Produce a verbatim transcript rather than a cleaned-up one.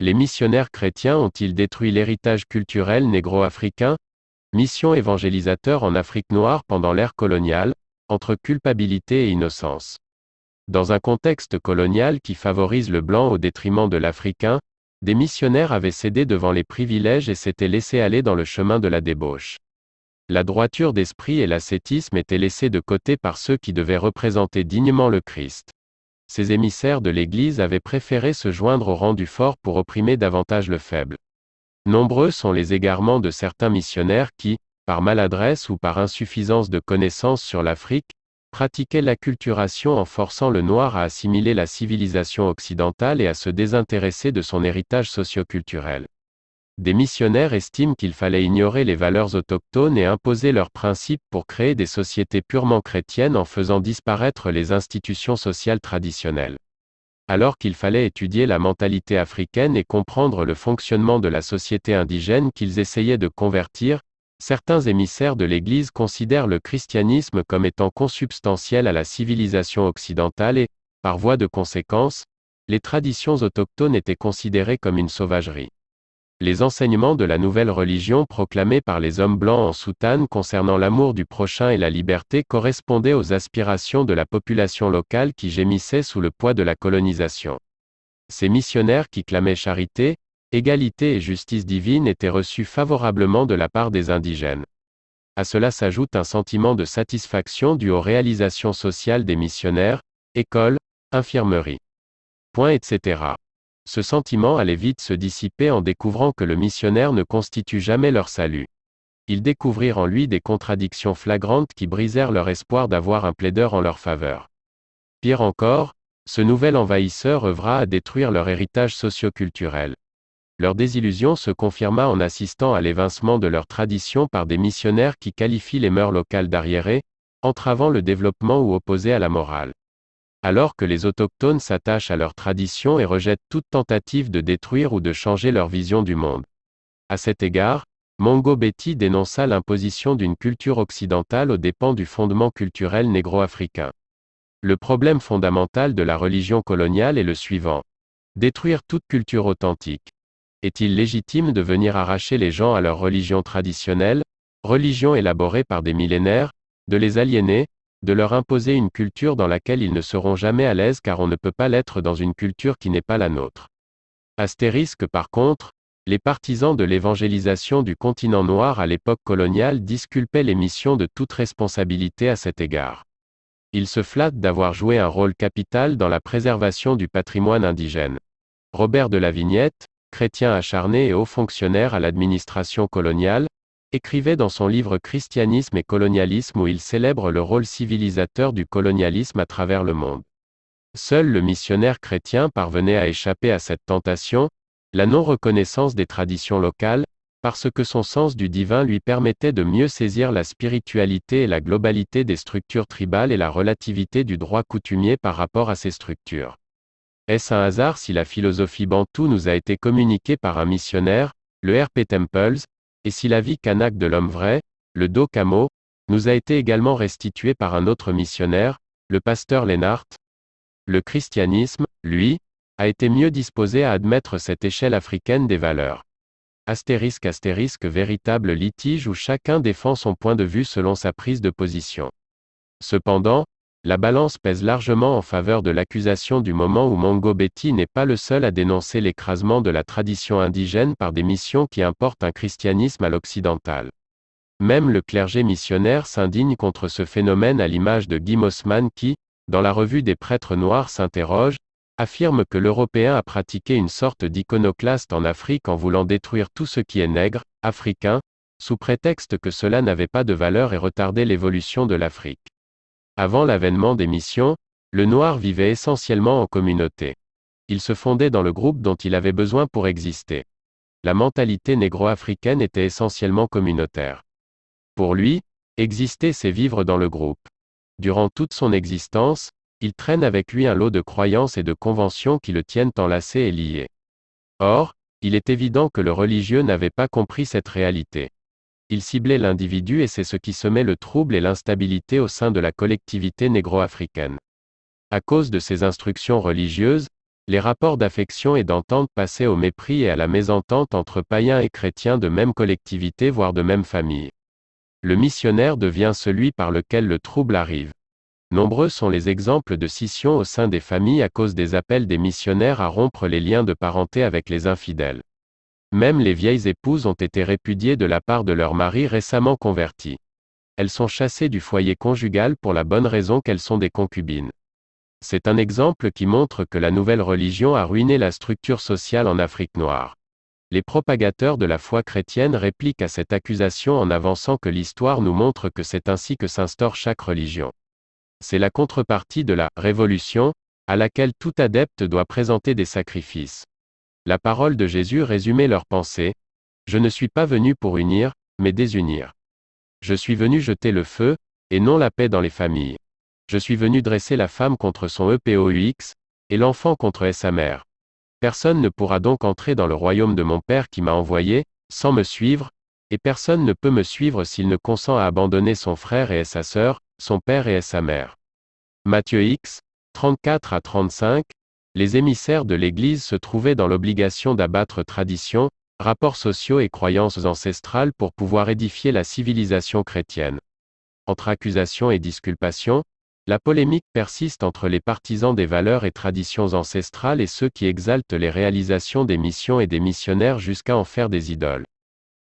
Les missionnaires chrétiens ont-ils détruit l'héritage culturel négro-africain? Mission évangélisateur en Afrique noire pendant l'ère coloniale, entre culpabilité et innocence. Dans un contexte colonial qui favorise le blanc au détriment de l'Africain, des missionnaires avaient cédé devant les privilèges et s'étaient laissés aller dans le chemin de la débauche. La droiture d'esprit et l'ascétisme étaient laissés de côté par ceux qui devaient représenter dignement le Christ. Ces émissaires de l'Église avaient préféré se joindre au rang du fort pour opprimer davantage le faible. Nombreux sont les égarements de certains missionnaires qui, par maladresse ou par insuffisance de connaissances sur l'Afrique, pratiquaient l'acculturation en forçant le noir à assimiler la civilisation occidentale et à se désintéresser de son héritage socioculturel. Des missionnaires estiment qu'il fallait ignorer les valeurs autochtones et imposer leurs principes pour créer des sociétés purement chrétiennes en faisant disparaître les institutions sociales traditionnelles. Alors qu'il fallait étudier la mentalité africaine et comprendre le fonctionnement de la société indigène qu'ils essayaient de convertir, certains émissaires de l'Église considèrent le christianisme comme étant consubstantiel à la civilisation occidentale et, par voie de conséquence, les traditions autochtones étaient considérées comme une sauvagerie. Les enseignements de la nouvelle religion proclamés par les hommes blancs en soutane concernant l'amour du prochain et la liberté correspondaient aux aspirations de la population locale qui gémissait sous le poids de la colonisation. Ces missionnaires qui clamaient charité, égalité et justice divine étaient reçus favorablement de la part des indigènes. À cela s'ajoute un sentiment de satisfaction dû aux réalisations sociales des missionnaires, écoles, infirmeries. Point et cetera. Ce sentiment allait vite se dissiper en découvrant que le missionnaire ne constitue jamais leur salut. Ils découvrirent en lui des contradictions flagrantes qui brisèrent leur espoir d'avoir un plaideur en leur faveur. Pire encore, ce nouvel envahisseur œuvra à détruire leur héritage socio-culturel. Leur désillusion se confirma en assistant à l'évincement de leur tradition par des missionnaires qui qualifient les mœurs locales d'arriérées, entravant le développement ou opposées à la morale. Alors que les autochtones s'attachent à leurs traditions et rejettent toute tentative de détruire ou de changer leur vision du monde. À cet égard, Mongo Betty dénonça l'imposition d'une culture occidentale aux dépens du fondement culturel négro-africain. Le problème fondamental de la religion coloniale est le suivant. Détruire toute culture authentique. Est-il légitime de venir arracher les gens à leur religion traditionnelle, religion élaborée par des millénaires, de les aliéner, de leur imposer une culture dans laquelle ils ne seront jamais à l'aise car on ne peut pas l'être dans une culture qui n'est pas la nôtre. Astérisque par contre, les partisans de l'évangélisation du continent noir à l'époque coloniale disculpaient les missions de toute responsabilité à cet égard. Ils se flattent d'avoir joué un rôle capital dans la préservation du patrimoine indigène. Robert de la Vignette, chrétien acharné et haut fonctionnaire à l'administration coloniale, écrivait dans son livre Christianisme et colonialisme où il célèbre le rôle civilisateur du colonialisme à travers le monde. Seul le missionnaire chrétien parvenait à échapper à cette tentation, la non-reconnaissance des traditions locales, parce que son sens du divin lui permettait de mieux saisir la spiritualité et la globalité des structures tribales et la relativité du droit coutumier par rapport à ces structures. Est-ce un hasard si la philosophie bantoue nous a été communiquée par un missionnaire, le R P Temples, et si la vie kanak de l'homme vrai, le Do Camo, nous a été également restituée par un autre missionnaire, le pasteur Lennart? Le christianisme, lui, a été mieux disposé à admettre cette échelle africaine des valeurs. Astérisque astérisque véritable litige où chacun défend son point de vue selon sa prise de position. Cependant, la balance pèse largement en faveur de l'accusation du moment où Mongo Betty n'est pas le seul à dénoncer l'écrasement de la tradition indigène par des missions qui importent un christianisme à l'occidental. Même le clergé missionnaire s'indigne contre ce phénomène à l'image de Guy Mossman qui, dans la revue des prêtres noirs s'interroge, affirme que l'Européen a pratiqué une sorte d'iconoclaste en Afrique en voulant détruire tout ce qui est nègre, africain, sous prétexte que cela n'avait pas de valeur et retardait l'évolution de l'Afrique. Avant l'avènement des missions, le noir vivait essentiellement en communauté. Il se fondait dans le groupe dont il avait besoin pour exister. La mentalité négro-africaine était essentiellement communautaire. Pour lui, exister c'est vivre dans le groupe. Durant toute son existence, il traîne avec lui un lot de croyances et de conventions qui le tiennent enlacé et lié. Or, il est évident que le religieux n'avait pas compris cette réalité. Il ciblait l'individu et c'est ce qui semait le trouble et l'instabilité au sein de la collectivité négro-africaine. À cause de ces instructions religieuses, Les rapports d'affection et d'entente passaient au mépris et à la mésentente entre païens et chrétiens de même collectivité voire de même famille. Le missionnaire devient celui par lequel le trouble arrive. Nombreux sont les exemples de scission au sein des familles à cause des appels des missionnaires à rompre les liens de parenté avec les infidèles. Même les vieilles épouses ont été répudiées de la part de leurs maris récemment convertis. Elles sont chassées du foyer conjugal pour la bonne raison qu'elles sont des concubines. C'est un exemple qui montre que la nouvelle religion a ruiné la structure sociale en Afrique noire. Les propagateurs de la foi chrétienne répliquent à cette accusation en avançant que l'histoire nous montre que c'est ainsi que s'instaure chaque religion. C'est la contrepartie de la « révolution », à laquelle tout adepte doit présenter des sacrifices. La parole de Jésus résumait leurs pensées. « Je ne suis pas venu pour unir, mais désunir. Je suis venu jeter le feu, et non la paix dans les familles. Je suis venu dresser la femme contre son époux, et l'enfant contre sa mère. Personne ne pourra donc entrer dans le royaume de mon Père qui m'a envoyé, sans me suivre, et personne ne peut me suivre s'il ne consent à abandonner son frère et sa sœur, son père et sa mère. » Matthieu X, trente-quatre à trente-cinq. Les émissaires de l'Église se trouvaient dans l'obligation d'abattre traditions, rapports sociaux et croyances ancestrales pour pouvoir édifier la civilisation chrétienne. Entre accusation et disculpation, la polémique persiste entre les partisans des valeurs et traditions ancestrales et ceux qui exaltent les réalisations des missions et des missionnaires jusqu'à en faire des idoles.